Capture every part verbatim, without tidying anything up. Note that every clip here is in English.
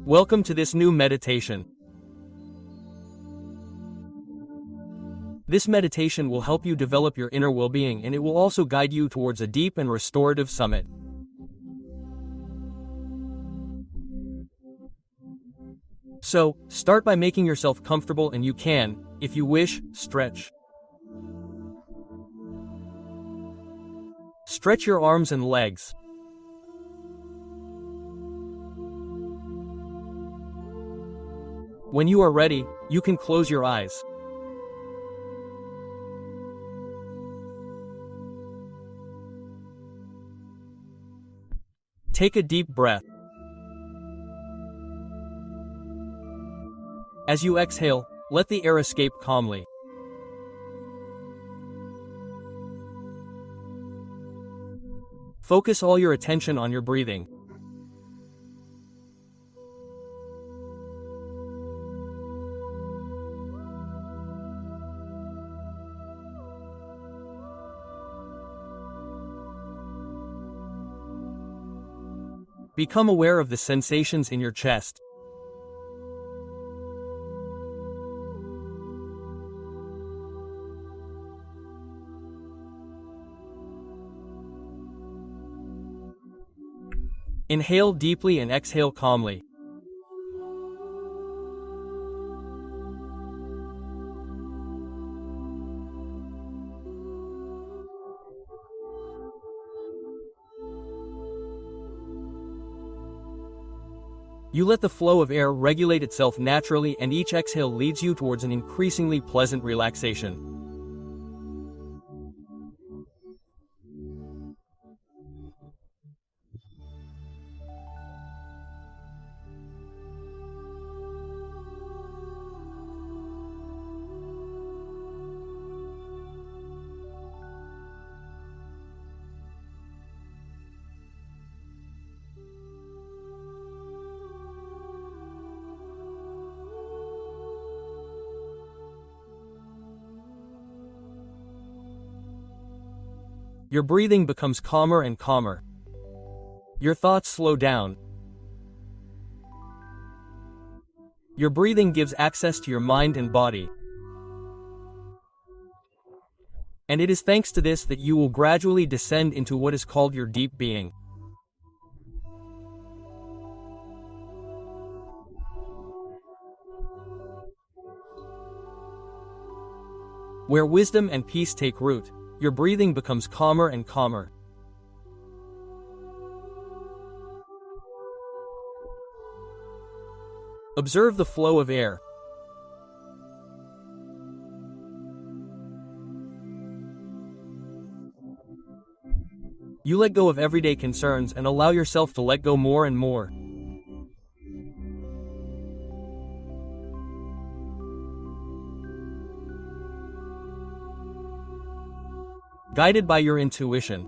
Welcome to this new meditation. This meditation will help you develop your inner well-being, and it will also guide you towards a deep and restorative summit. So, start by making yourself comfortable, and you can, if you wish, stretch. Stretch your arms and legs. When you are ready, you can close your eyes. Take a deep breath. As you exhale, let the air escape calmly. Focus all your attention on your breathing. Become aware of the sensations in your chest. Inhale deeply and exhale calmly. You let the flow of air regulate itself naturally, and each exhale leads you towards an increasingly pleasant relaxation. Your breathing becomes calmer and calmer. Your thoughts slow down. Your breathing gives access to your mind and body. And it is thanks to this that you will gradually descend into what is called your deep being. Where wisdom and peace take root, your breathing becomes calmer and calmer. Observe the flow of air. You let go of everyday concerns and allow yourself to let go more and more. Guided by your intuition.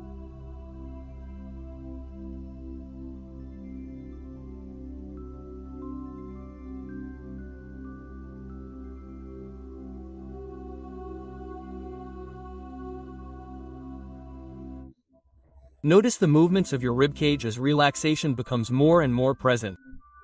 Notice the movements of your ribcage as relaxation becomes more and more present.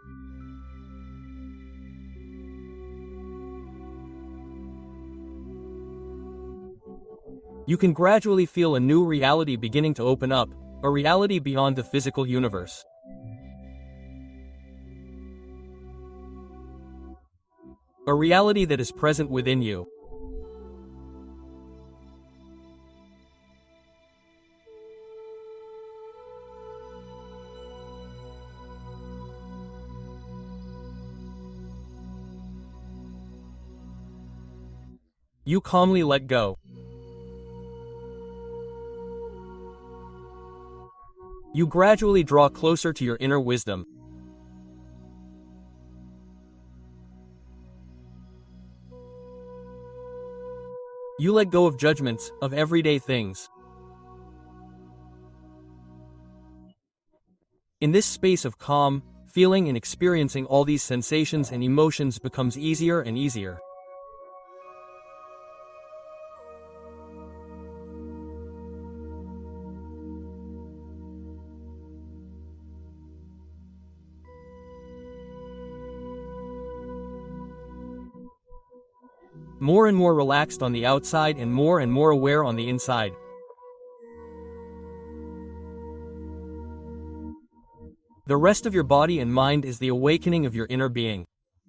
You can gradually feel a new reality beginning to open up, a reality beyond the physical universe. A reality that is present within you. You calmly let go. You gradually draw closer to your inner wisdom. You let go of judgments, of everyday things. In this space of calm, feeling and experiencing all these sensations and emotions becomes easier and easier. more and more relaxed on the outside and more and more aware on the inside. The rest of your body and mind is the awakening of your inner being.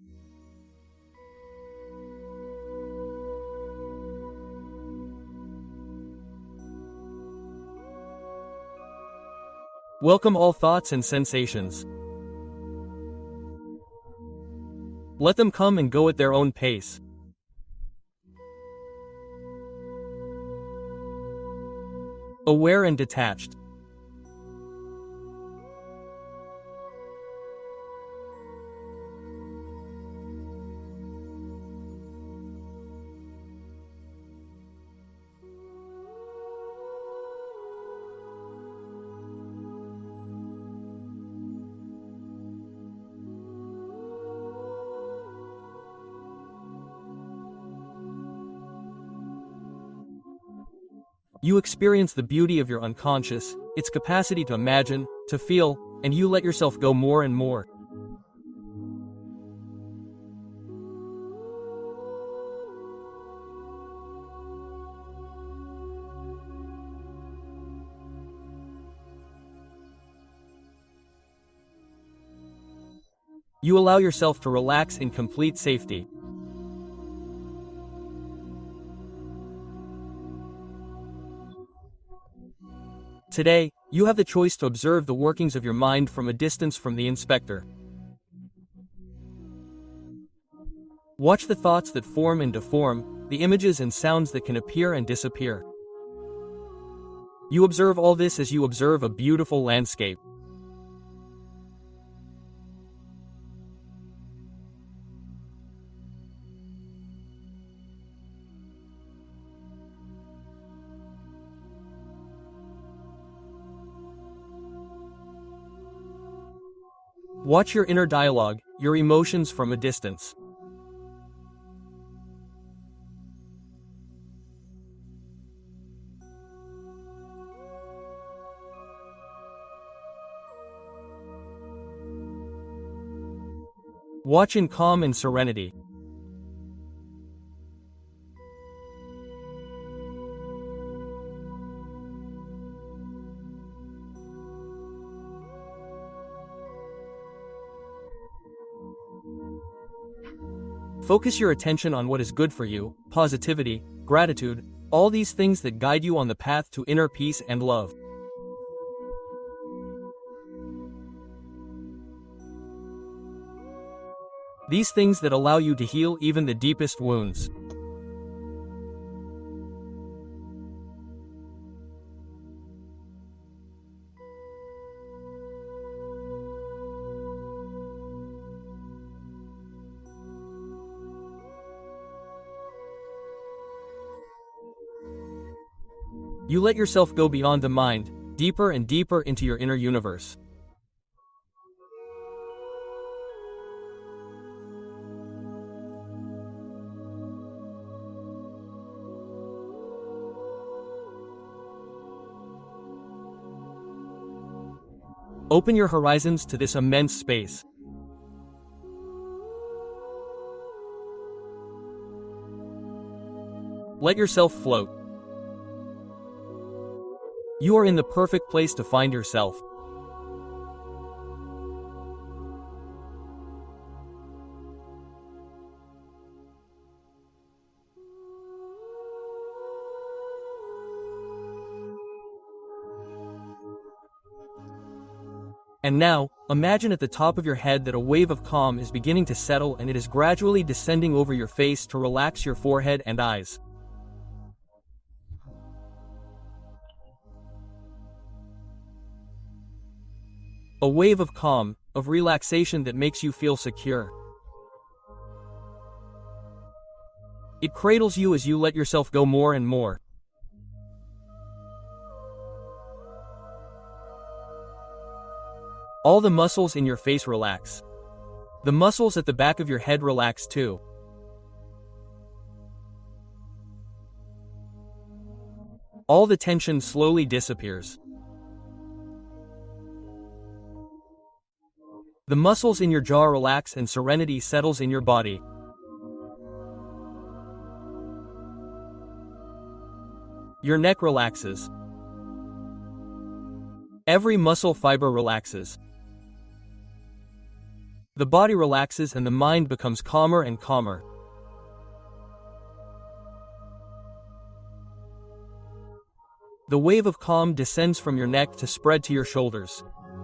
Welcome all thoughts and sensations. Let them come and go at their own pace. Aware and detached. You experience the beauty of your unconscious, its capacity to imagine, to feel, and you let yourself go more and more. You allow yourself to relax in complete safety. Today, you have the choice to observe the workings of your mind from a distance from the inspector. Watch the thoughts that form and deform, the images and sounds that can appear and disappear. You observe all this as you observe a beautiful landscape. Watch your inner dialogue, your emotions from a distance. Watch in calm and serenity. Focus your attention on what is good for you, positivity, gratitude, all these things that guide you on the path to inner peace and love. These things that allow you to heal even the deepest wounds. You let yourself go beyond the mind, deeper and deeper into your inner universe. Open your horizons to this immense space. Let yourself float. You are in the perfect place to find yourself. And now, imagine at the top of your head that a wave of calm is beginning to settle and it is gradually descending over your face to relax your forehead and eyes. A wave of calm, of relaxation that makes you feel secure. It cradles you as you let yourself go more and more. All the muscles in your face relax. The muscles at the back of your head relax too. All the tension slowly disappears. The muscles in your jaw relax and serenity settles in your body. Your neck relaxes. Every muscle fiber relaxes. The body relaxes and the mind becomes calmer and calmer. The wave of calm descends from your neck to spread to your shoulders.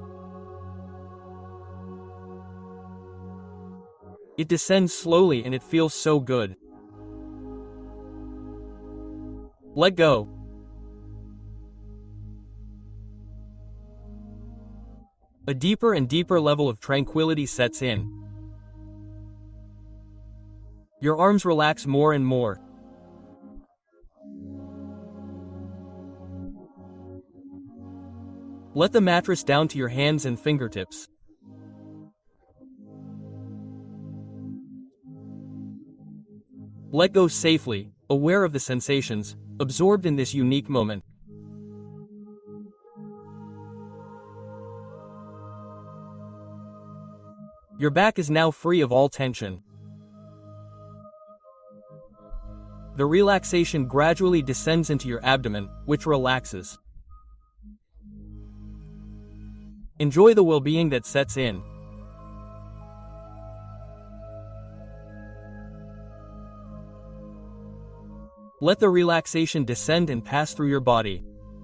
It descends slowly and it feels so good. Let go. A deeper and deeper level of tranquility sets in. Your arms relax more and more. Let the mattress down to your hands and fingertips. Let go safely, aware of the sensations, absorbed in this unique moment. Your back is now free of all tension. The relaxation gradually descends into your abdomen, which relaxes. Enjoy the well-being that sets in. Let the relaxation descend and pass through your body.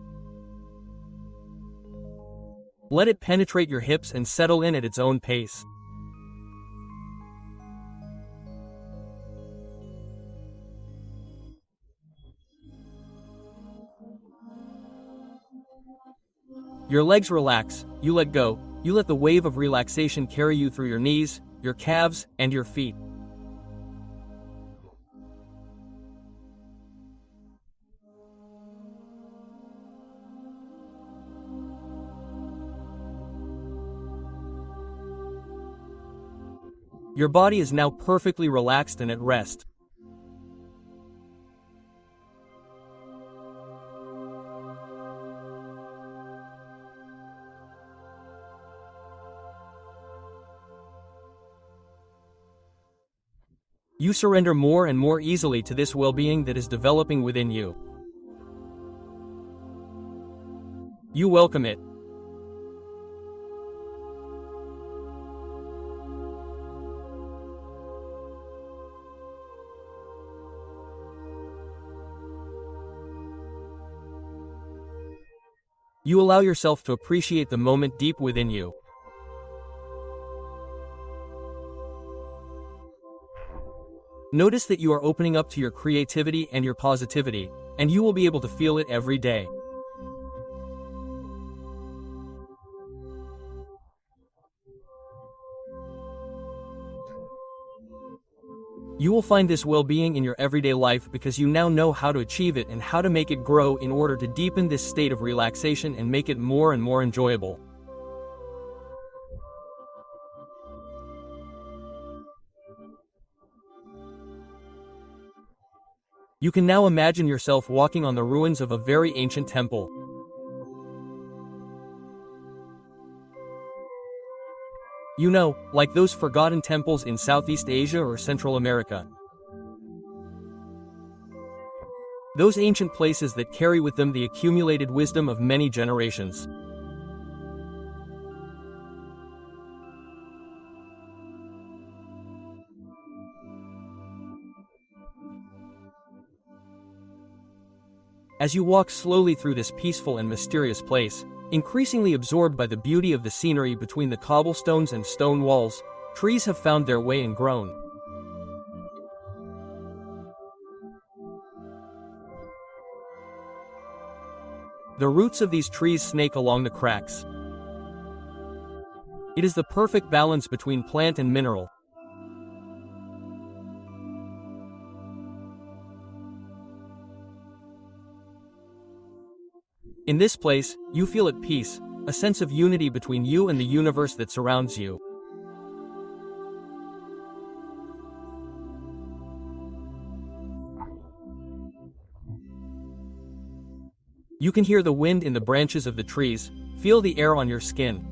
Let it penetrate your hips and settle in at its own pace. Your legs relax, you let go, you let the wave of relaxation carry you through your knees, your calves, and your feet. Your body is now perfectly relaxed and at rest. You surrender more and more easily to this well-being that is developing within you. You welcome it. You allow yourself to appreciate the moment deep within you. Notice that you are opening up to your creativity and your positivity, and you will be able to feel it every day. You will find this well-being in your everyday life because you now know how to achieve it and how to make it grow in order to deepen this state of relaxation and make it more and more enjoyable. You can now imagine yourself walking on the ruins of a very ancient temple. You know, like those forgotten temples in Southeast Asia or Central America. Those ancient places that carry with them the accumulated wisdom of many generations. As you walk slowly through this peaceful and mysterious place, increasingly absorbed by the beauty of the scenery between the cobblestones and stone walls, trees have found their way and grown. The roots of these trees snake along the cracks. It is the perfect balance between plant and mineral. In this place, you feel at peace, a sense of unity between you and the universe that surrounds you. You can hear the wind in the branches of the trees, feel the air on your skin.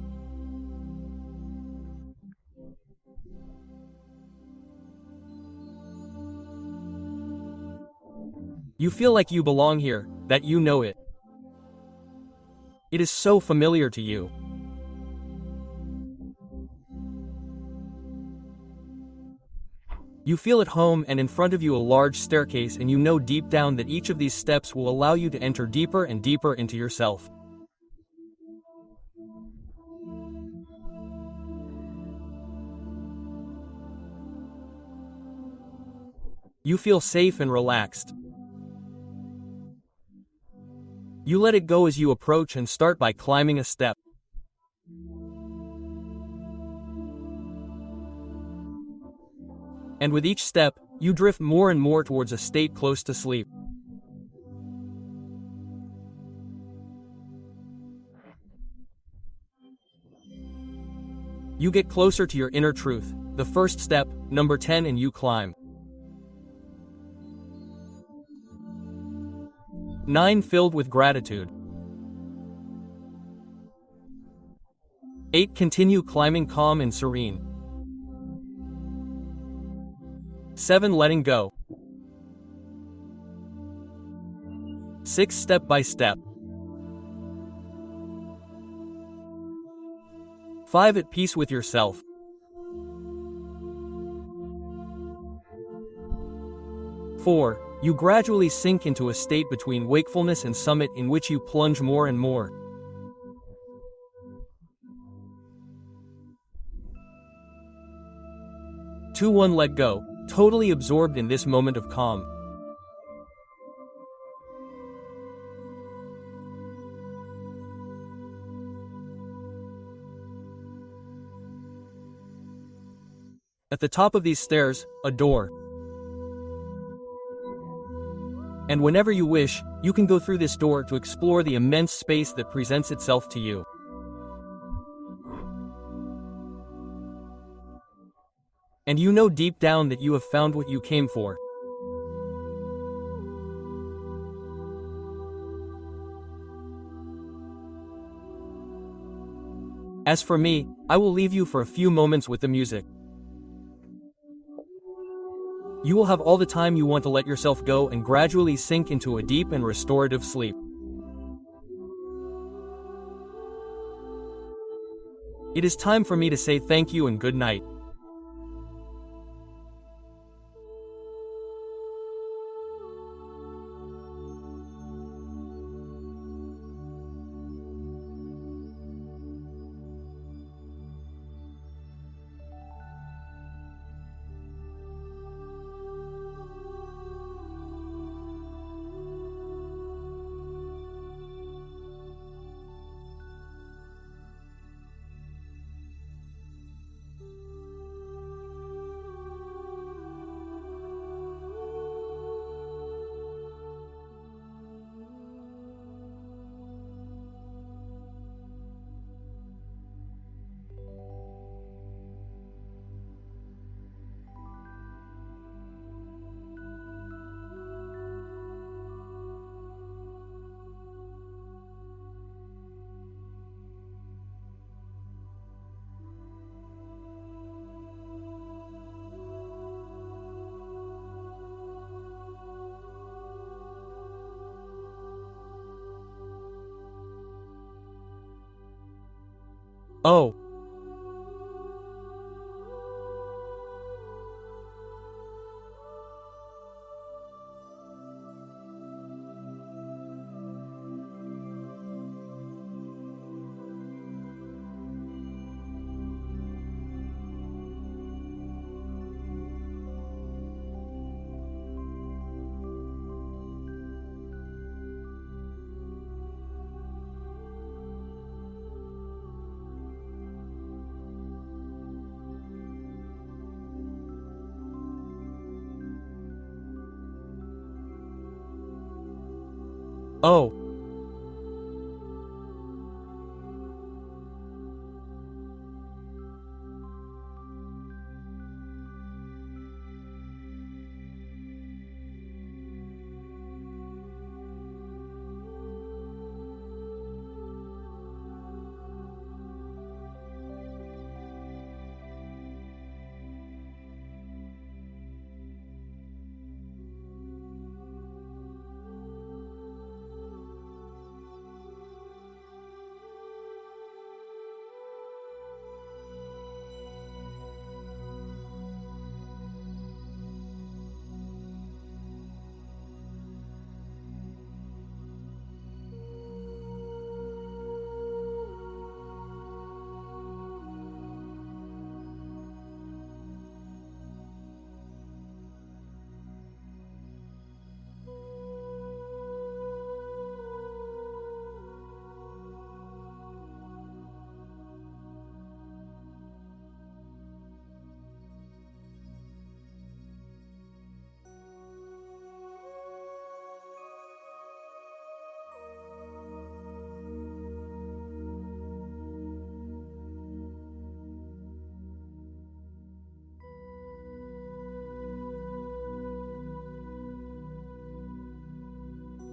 You feel like you belong here, that you know it. It is so familiar to you. You feel at home, and in front of you a large staircase, and you know deep down that each of these steps will allow you to enter deeper and deeper into yourself. You feel safe and relaxed. You let it go as you approach and start by climbing a step. And with each step, you drift more and more towards a state close to sleep. You get closer to your inner truth, the first step, number ten, and you climb. nine. Filled with gratitude. eight. Continue climbing calm and serene. seven. Letting go. six. Step by step. five. At peace with yourself. four. You gradually sink into a state between wakefulness and summit in which you plunge more and more. two. one. Let go, totally absorbed in this moment of calm. At the top of these stairs, a door. And whenever you wish, you can go through this door to explore the immense space that presents itself to you. And you know deep down that you have found what you came for. As for me, I will leave you for a few moments with the music. You will have all the time you want to let yourself go and gradually sink into a deep and restorative sleep. It is time for me to say thank you and good night. Oh. Oh.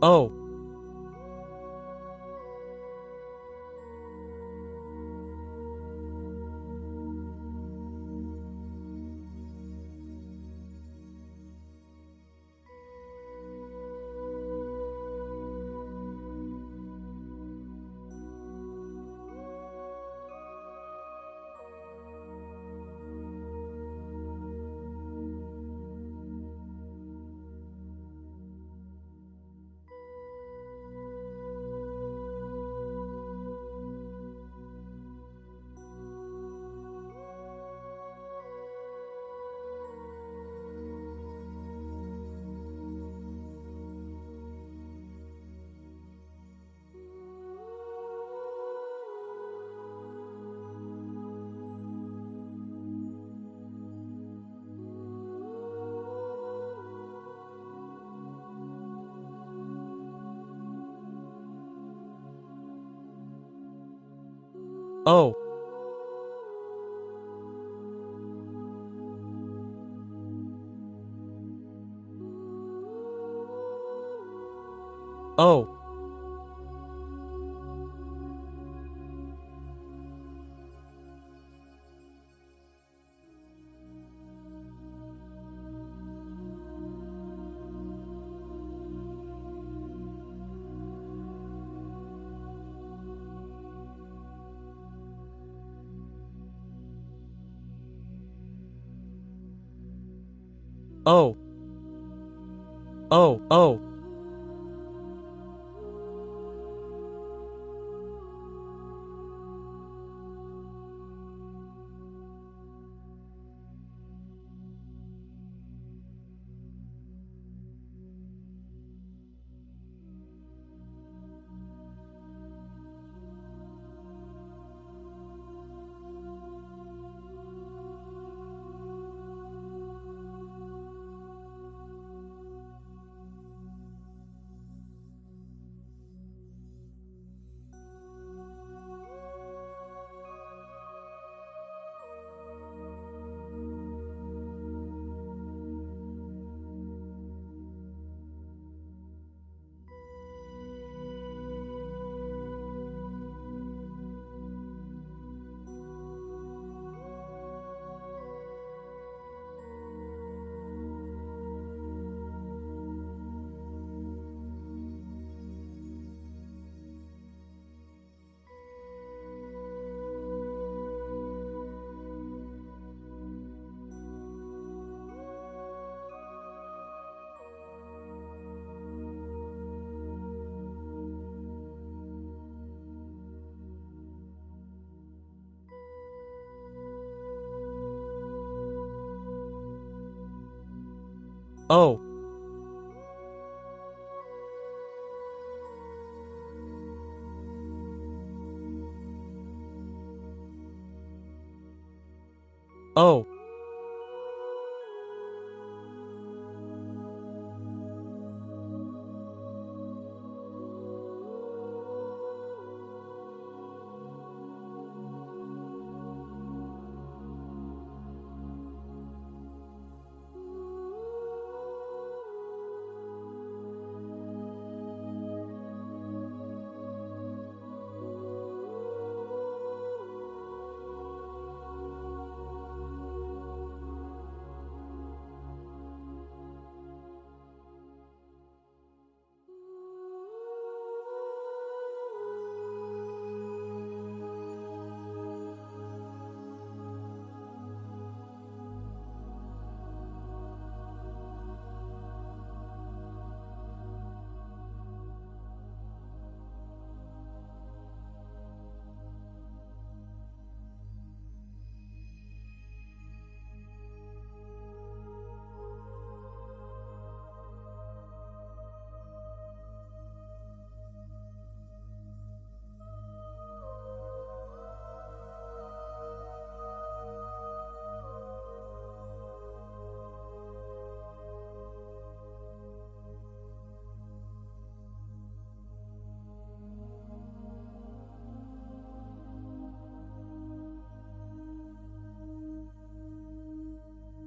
Oh. Oh. Oh. Oh. Oh. Oh. Oh. Oh.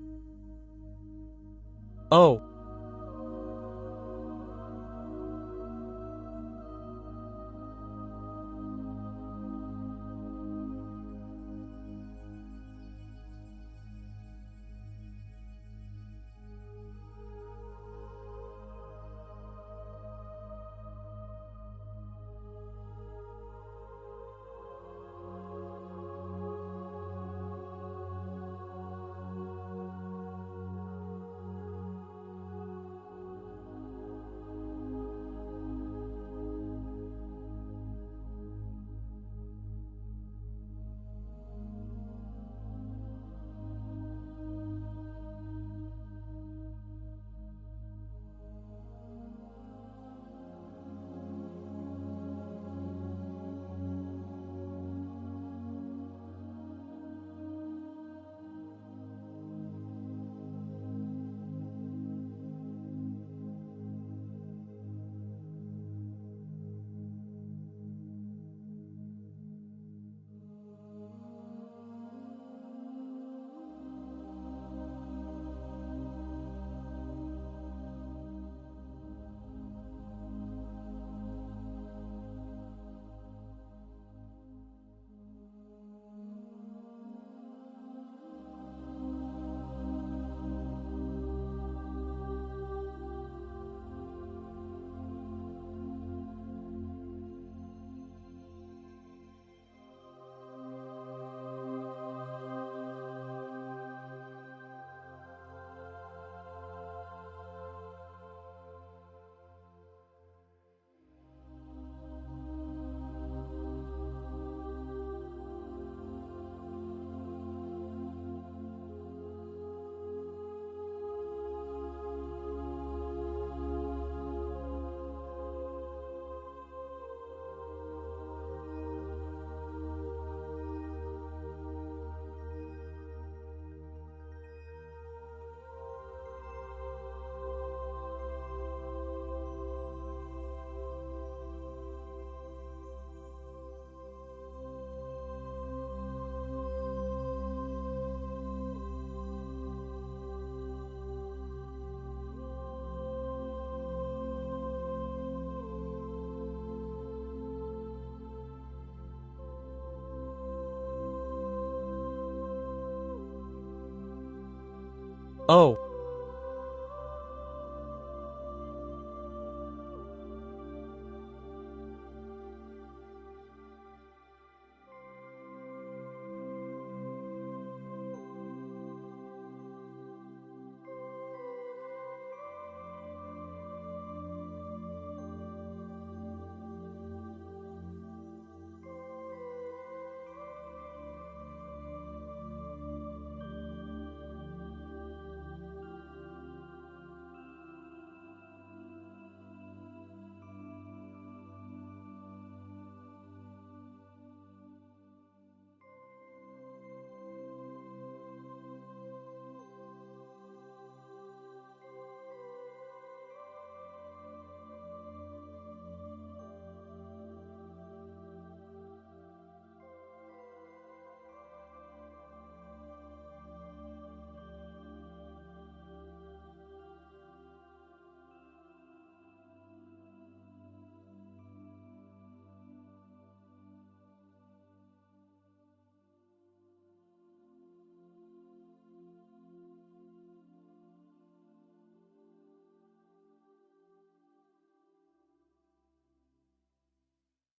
Oh. Oh,